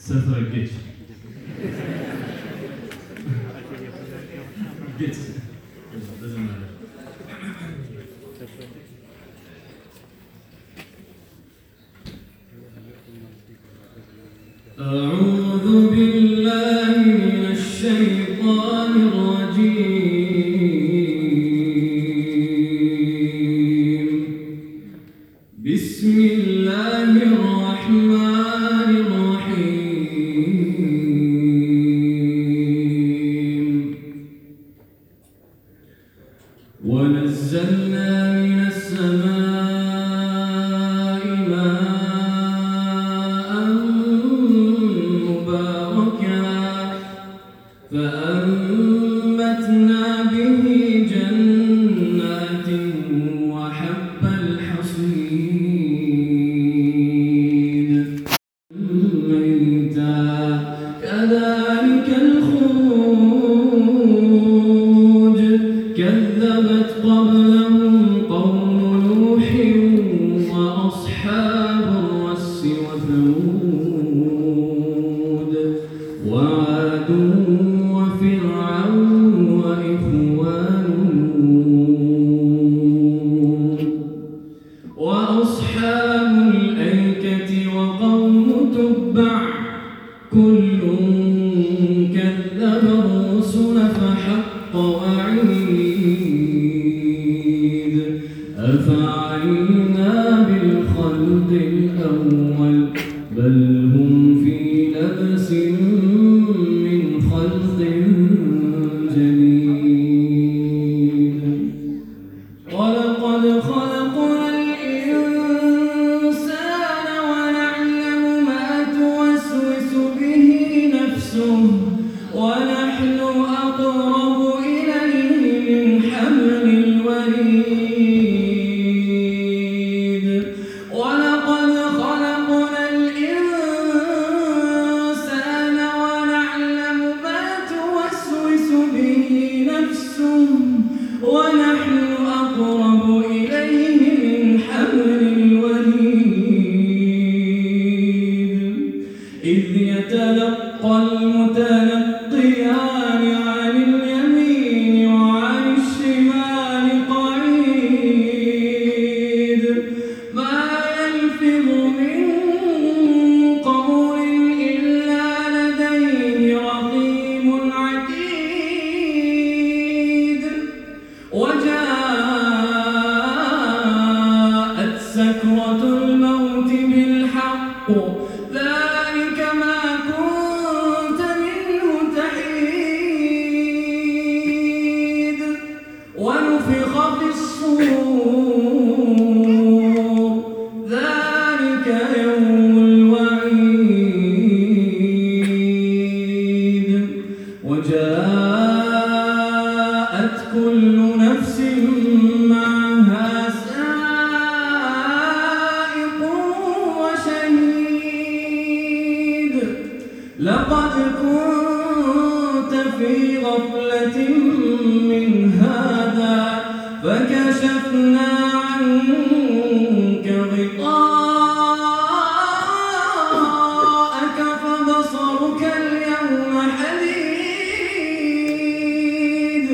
Sıfıra geç. Geç. Doesn't matter. أعوذ بالله من الشيطان الرجيم بسم الله الرحمن الرحيم ونزلنا من السماء ماء مباركا فأنبتنا به جنات وحب الحصيد ميتا كذلك الخروج كذبت قبلهم قوم نوح وأصحاب الرس وثمود وعاد وفرعون وإخوان لوط وأصحاب الأيكة وقوم تبع كل كذب الرسل فحق وعيد أفعينا بالخلق الأول بل هم في لبس من خلق جديد ولقد خلقنا الإنسان ونعلم ما توسوس به نفسه ونحن أقرب إليه من حبل الوريد ولقد خلقنا الإنسان ونعلم ما توسوس به نفسه ونحن أقرب إليه من حبل الوريد إذ يتلقى المتلقيان عن اليمين وعن الشمال قعيد ما يلفظ من قول إلا لديه رقيب عتيد وجاءت سكرة الموت بالحق ذلك ما كنت منه تحيد ونفخ في الصور ذلك يوم الوعيد وجاءت كل نفس معها سائق وشهيد لقد كنت في غفلة من هذا فكشفنا عنك غطاءك فبصرك اليوم حديد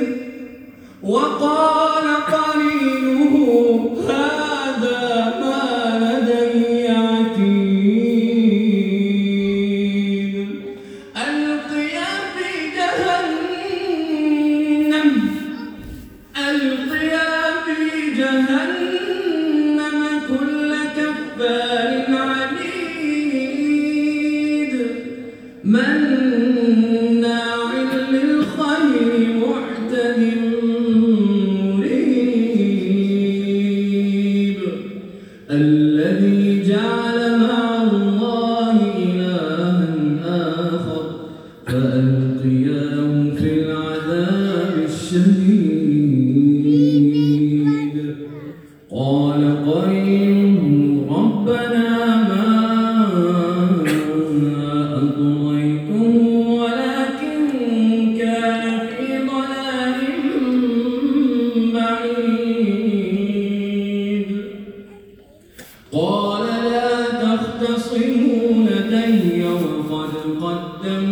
وقال قرينه هذا ما لدي عتيد ألقيا في جهنم كل كفار عنيد مناع للخير معتد مريب الذي جعل مع الله إلها آخر فألقياه في العذاب الشديد قال قرينه ربنا ما أطغيته قدموا